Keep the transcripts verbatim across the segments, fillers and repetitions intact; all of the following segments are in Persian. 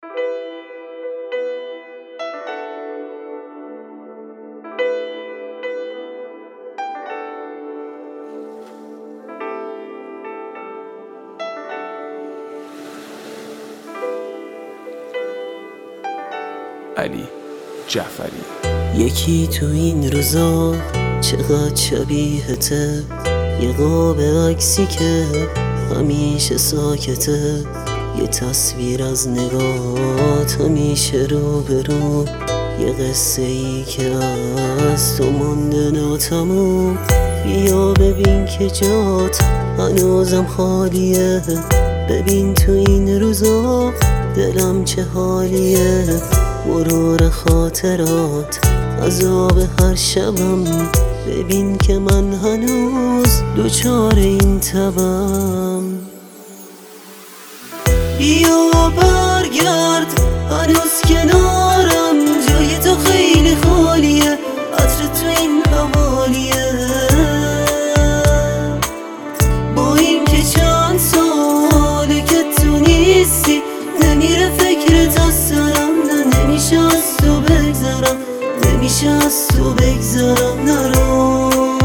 علی جعفری. یکی تو این روزا چقدر شبیهته، یه قاب عکسی که همیشه ساکته، یه تصویر از نگاهات همیشه رو به رو، یه قصه ای که از تو مونده ناتموم. بیا ببین که جات هنوزم خالیه، ببین تو این روزا دلم چه حالیه. مرور خاطرات عذاب هر شبم، ببین که من هنوز دوچار این تبم. بیا برگرد هنوز کنارم، جای تو خیلی خالیه، عطر تو این حوالیه. با این که چند ساله که تو نیستی، نمیره فکرت از سرم، نه نمیشه از تو بگذرم، نمیشه از تو بگذرم. نرو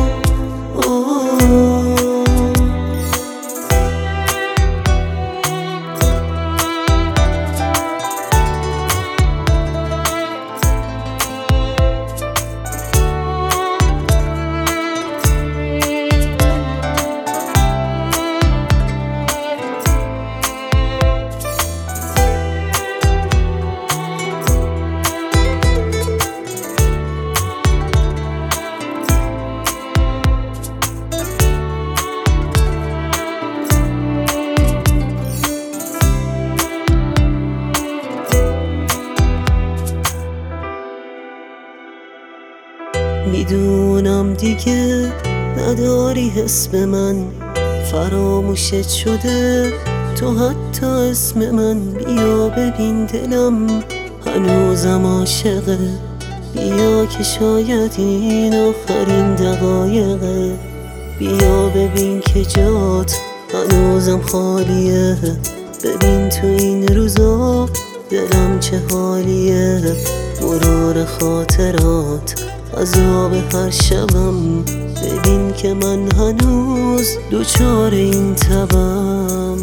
میدونم دیگه نداری حس به من، فراموشت شده تو حتی اسم من. بیا ببین دلم هنوزم عاشقه، بیا که شاید این آخرین دقایقه. بیا ببین که جات هنوزم خالیه، ببین تو این روزا دلم چه حالیه. مرور خاطرات عذاب هر شبم، ببین که من هنوز دوچار این تبم.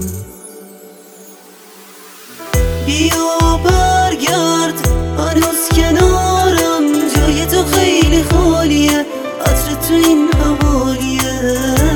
بیا برگرد هنوز کنارم، جای تو خیلی خالیه، عطر تو این حوالیه.